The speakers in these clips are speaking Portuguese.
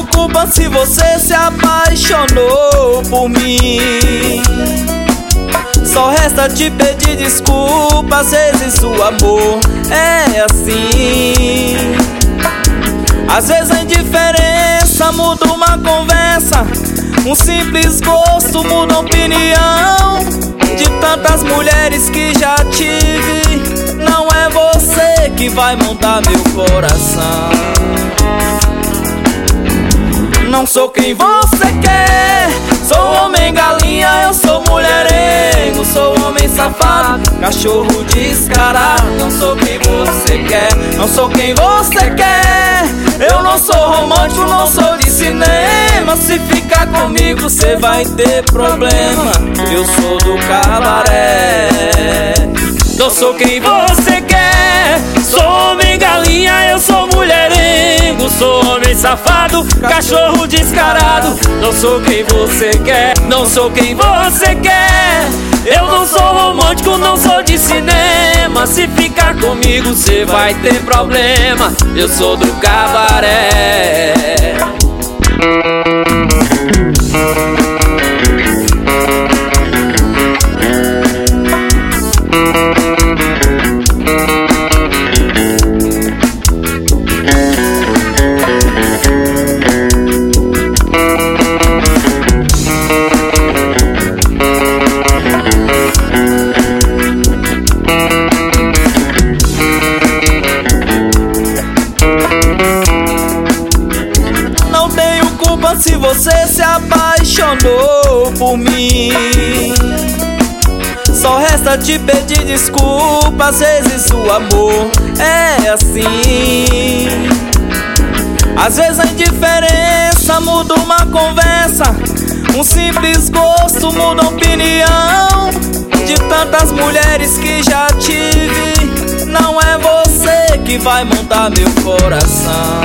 culpa se você se apaixonou por mim. Só resta te pedir desculpa, às vezes o amor é assim. Às vezes a indiferença muda uma conversa, um simples gosto muda a opinião. De tantas mulheres que já tive, não é você que vai montar meu coração. Não sou quem você quer, sou homem galinha, eu sou mulherengo, sou homem safado, cachorro descarado. Não sou quem você quer, não sou quem você quer. Eu não sou romântico, não sou de cinema. Se ficar comigo cê vai ter problema. Eu sou do cabaré. Não sou quem você quer, sou homem galinha, eu sou mulherengo, sou homem safado, cachorro descarado. Não sou quem você quer, não sou quem você quer. Eu não sou romântico, não sou de cinema. Se ficar comigo cê vai ter problema. Eu sou do cabaré. Se você se apaixonou por mim, só resta te pedir desculpa, às vezes o amor é assim. Às vezes a indiferença muda uma conversa, um simples gosto muda a opinião. De tantas mulheres que já tive, não é você que vai montar meu coração.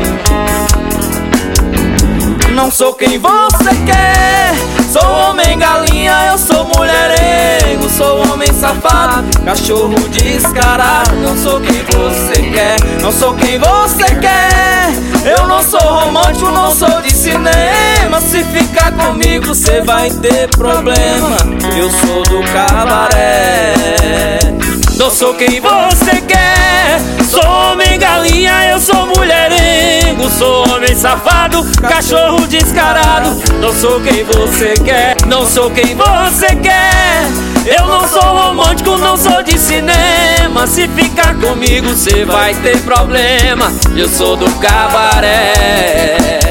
Não sou quem você quer, sou homem galinha, eu sou mulherengo, sou homem safado, cachorro descarado. Não sou quem você quer, não sou quem você quer. Eu não sou romântico, não sou de cinema. Se ficar comigo cê vai ter problema. Eu sou do cabaré. Não sou quem você quer, sou homem galinha, eu sou mulherengo, sou homem safado, cachorro descarado. Não sou quem você quer, não sou quem você quer. Eu não sou romântico, não sou de cinema. Se ficar comigo cê vai ter problema. Eu sou do cabaré.